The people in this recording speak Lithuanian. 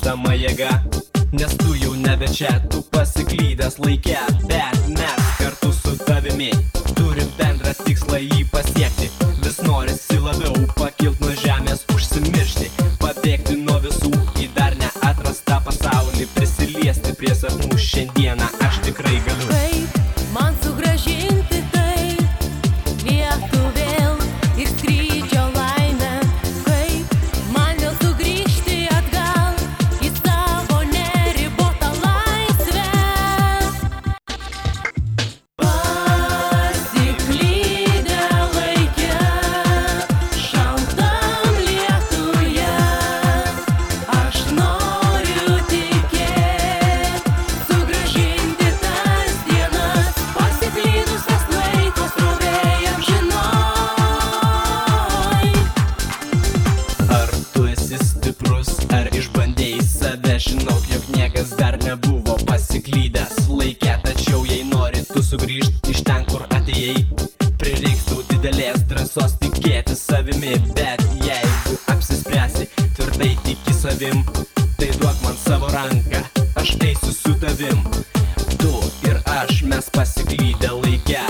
nenumalstama jėga, nes tu jau nebe čia, tu pasiklydęs laike. Bet mes kartu su tavimi turim bendrą tikslą jį pasiekti. Vis norisi labiau pakilt nuo žemės, užsimiršti, pabėgti nuo visų į dar neatrastą pasaulį, prisiliesti prie sapnų. Šiandieną aš tikrai galiu. Kaip man sugrąžinti tai vietų vėl ir skrydžio laimę? Kaip man vėl sugrįžti atgal į savo neribotą laisvę? Pasiklydę laike, šaltam lietuje, aš noriu tikėt, sugrąžinti tas dienas, pasiklydusias laiko srovėj amžinoj. Ar tu esi stiprus, ar išbandėjai save? Žinau, jog niekas dar nebuvo pasiklydęs laike, tačiau jei nori tu sugrįžt iš ten, kur atėjai, prireiks tau didelės drąsos tikėti savimi. Bet jeigu apsispręsi, tvirtai tiki savim, tai duok man savo ranką, aš eisiu su tavim. Tu ir aš, mes pasiklydę laike.